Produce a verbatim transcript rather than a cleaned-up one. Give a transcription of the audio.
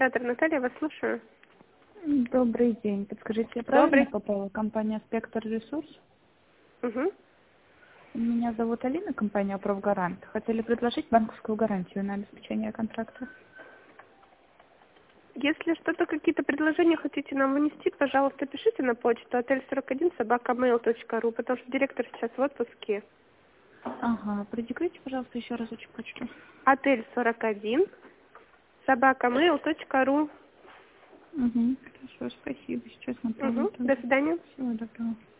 Театр Наталья, вас слушаю. Добрый день. Подскажите, я правильно Добрый. попала? Компания «Спектр Ресурс». Угу. Меня зовут Алина, компания «Профгарант». Хотели предложить банковскую гарантию на обеспечение контракта. Если что-то, какие-то предложения хотите нам вынести, пожалуйста, пишите на почту отель сорок один собака мейл точка ру, потому что директор сейчас в отпуске. Ага, продиктуйте, пожалуйста, еще разочек почту. отель сорок один собака мейл точка ру. Угу, хорошо, спасибо. Сейчас Угу. напомню. До свидания. Всего доброго.